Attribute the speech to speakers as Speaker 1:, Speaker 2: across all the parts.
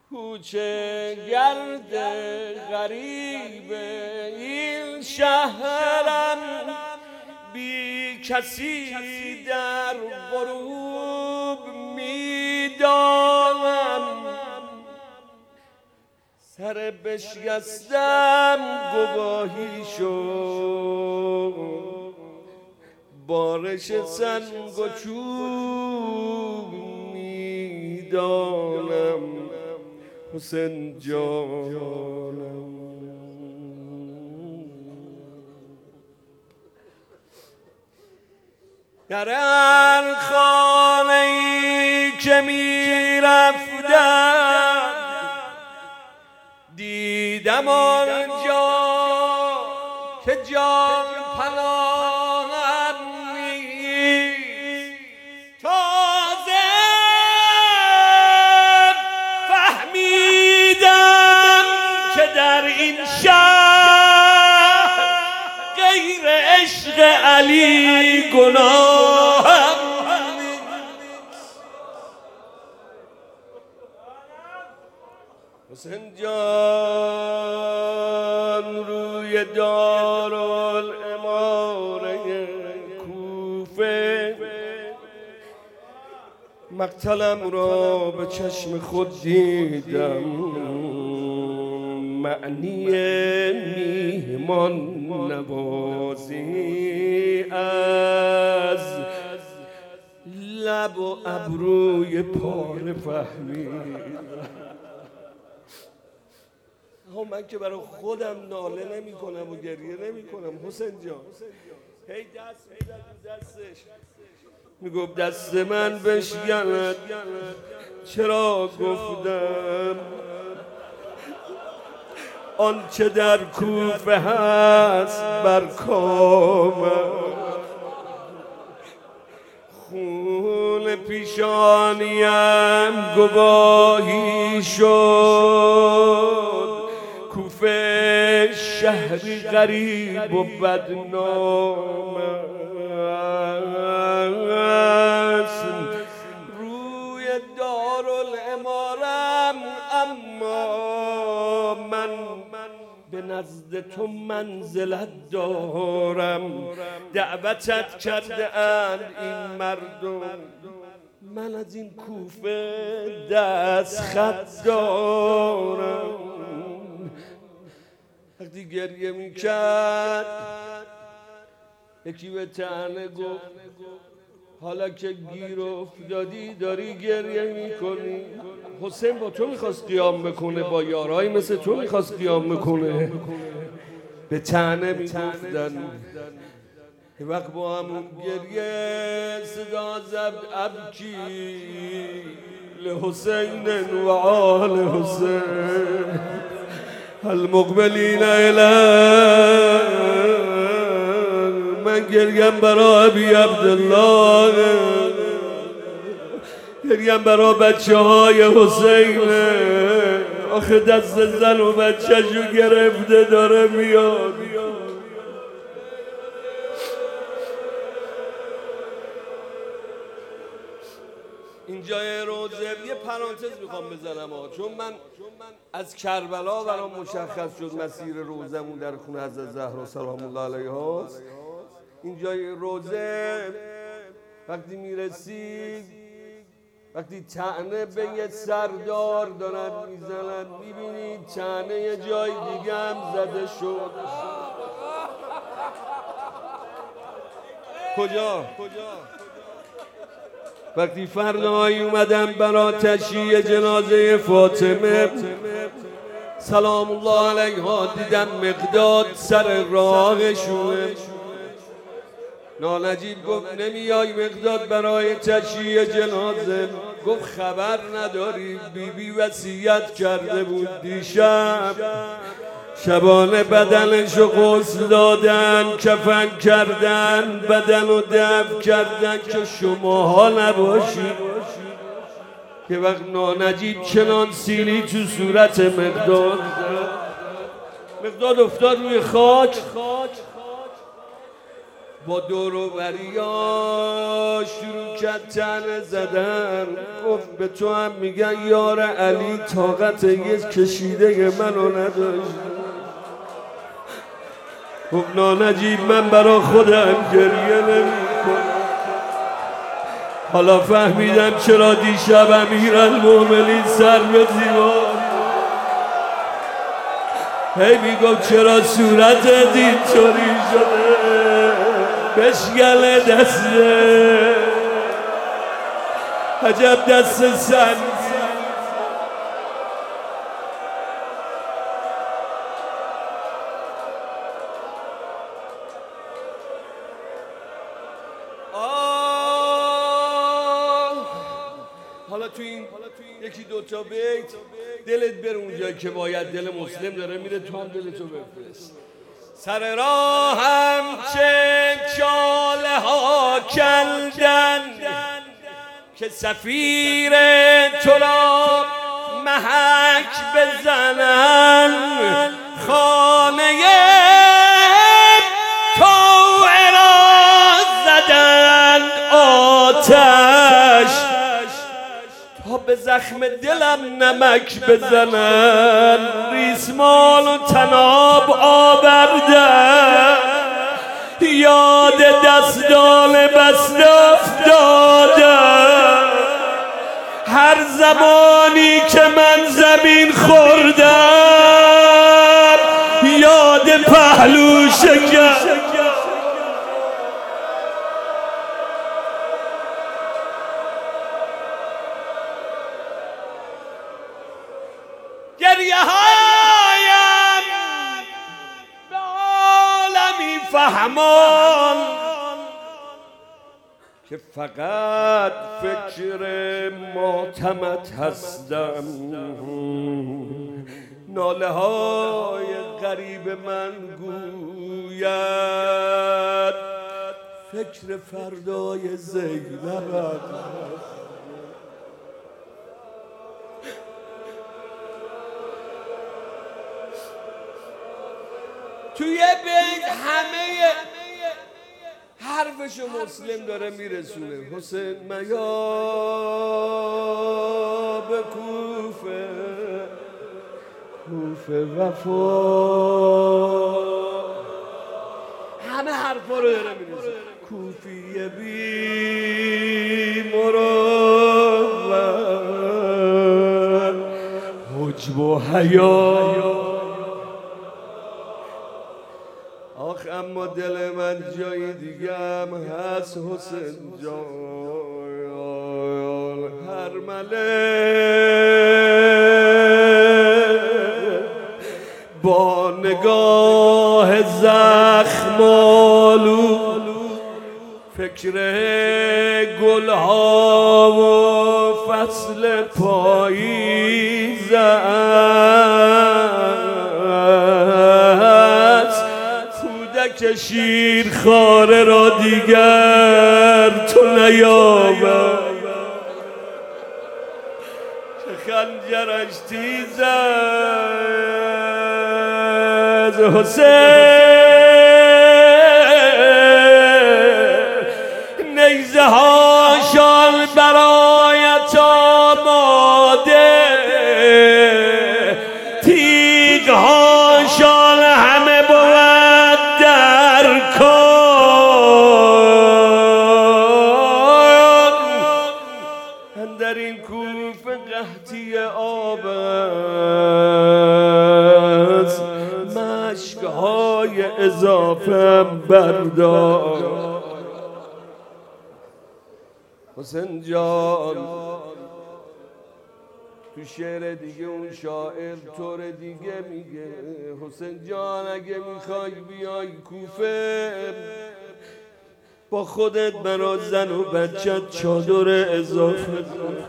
Speaker 1: کوچه گرد غریب این شهرم، بی کسی در غروب میدانم. سر بشکستم گواهی شد، بارش سنگ و چوب میدانم. حسین جانم در هر خانه‌ای که میرفتم دیدم آنجا که جان پناهم نیست. تازه فهمیدم که در این شهر غیر عشق علی گناهم نیست. حسین جان روی دارالاماره کوفه مقتلم را به چشم خود دیدم. معنی میهمان نوازی از لب و ابروی پاره فهمیدم. من که برای خودم ناله نمی کنم و گریه نمی کنم. حسین جان هی دست میزد دستش میگفت دست من بشکند. چرا گفتم آنچه در کوفه هست بر کامم. خون پیشانیم گواهی شد. کوفه شهری غریب و بدنام است روی دارالامارم، اما من به نزد تو منزلت دارم. دعوتت کرده اند این مردم، من از این کوفه دست خط دارم. وقتی گریه میکرد یکی به طعنه گفت حالا که گیر افتادی داری گریه میکنی. حسین با تو میخواست قیام بکنه، با یارای مثل تو میخواست قیام بکنه. به طعنه میگفتن. وقت با همون گریه صدا زد ابکی لحسین و آل حسین المقبلین الیه. من گریم برای ابی عبدالله، گریم برای بچه های حسین. آخه دست زن و بچه شو گرفته داره میاد. اینجای روزه یه پرانتز میخوام بزنم چون من از کربلا برام مشخص شد مسیر روزمون در خونه حضرت زهرا سلام الله علیها. اینجای روزه وقتی میرسید، وقتی طعنه به یه سردار دارن میزنن، میبینید طعنه یه جای دیگه هم زده شد. کجا؟ وقتی فردایی اومدن برای تشییع جنازه فاطمه سلام الله علیها، دیدم مقداد سر راهشونه. نانجیب گفت نمیای مقداد برای تشییع جنازه؟ گفت خبر نداری بیبی وصیت کرده بود دیشب شبانه بدنشو غسل دادن، کفن کردن، بدنو دفن کردن که شماها نباشید. که وقت نانجیب چنان سیلی تو صورت مقداد افتاد روی خاک. با دور و بریا شروع کرد تنه زدن، گفت به تو هم میگن یار علی طاقت یک کشیده منو نداشت. خب نانجیب من برا خودم گریه نمی‌کنم. حالا فهمیدم چرا دیشب امیرالمومنین سر به دیوار هی میگم چرا صورت اینطوری شده، بشگل دسته عجب دست سنگی. حالا تو این یکی دوتا بیت دلت بره اونجایی که باید، دل مسلم داره میره، تو هم دلتو بفرست. سر راهم چه چاله ها کندن که سفیر تو را محک بزنن، خانه تو را زدن آتش تا به زخم دلم نمک بزنن، ریسمان و تناب آوردن، یاد دستان بسته افتادم، هر زمانی که من زمین خوردم یاد پهلو شکم. گریه هایم به عالمی فهمان که فقط فکر ماتمت هستم، ناله های غریب من گوید فکر فردای زینبم. توی بیت همه حرفشو مسلم داره میرسونه. حسین میا به کوفه، کوفه وفا، همه حرفا رو داره میرسونه. کوفی بی مروت، حجب و حیا. آخ اما دل من جای دیگه هم هست حسین جان، هر ملک با نگاه زخمالو فکر گلها و فصل پاییز که شیر خاره را دیگر تو نیابد، که خنجرش تیز از حسین، نیزه هاشان برایت آماده، تیغ هاشان همه بود در کار. اندر این کوفه قحطی آب است، مشکهای اضافه بردار. حسین جان تو شعر دیگه اون شاعر طور دیگه میگه حسین جان اگه میخوای بیای کوفه با خودت برا زن و بچت چادر اضافه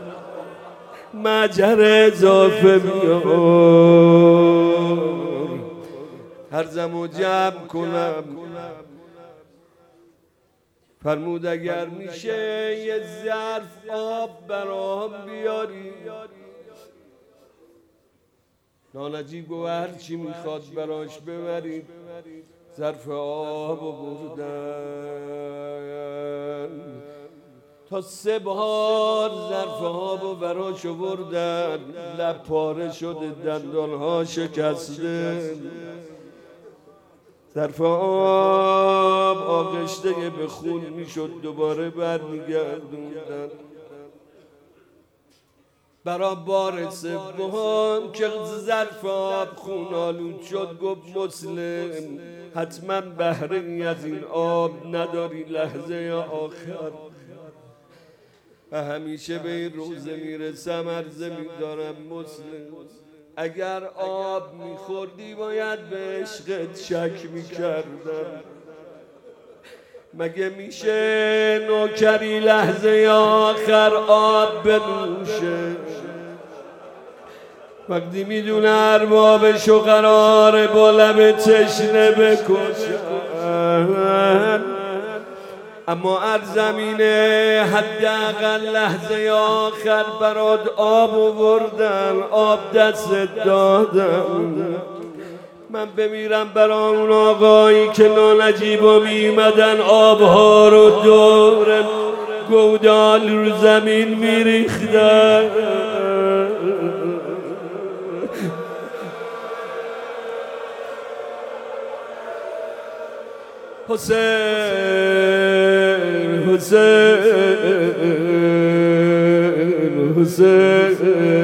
Speaker 1: مجر اضافه بیار، هرزمو جمع کنم. فرمود اگر میشه یه ظرف آب برام بیاری. نانجیب گفت هر چی میخواد براش ببرید. ظرف آب بردن، تا 3 بار ظرف آب براش بردن، لب پاره شده، دندانها شکسته، ظرف آب آغشته به خون میشد، دوباره برمیگردوندن. برا بار 3 که ظرف آب خون آلود شد، گفت مسلم حتما بهره ای از این آب نداری لحظه آخر. و همیشه به این روزه میرسم عرضه میدارم مسلم، اگر آب میخوردی باید به عشقت شک میکردم. مگه میشه نوکری لحظه آخر آب بنوشه وقتی میدونه اربابشو قراره با لب تشنه بکشن؟ اما زمینه حداقل لحظه آخر برات آب آوردن، آب دستت دادم. من بمیرم برا اون آقایی که نانجیبا میمدن آبها رو دور گودال رو زمین میریختن. حسین حسین حسین